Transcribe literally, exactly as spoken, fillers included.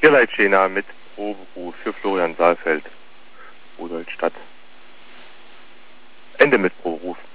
Vierleitschäner mit Proberuf für Florian Saalfeld, Rudolstadt. Ende mit Proberuf.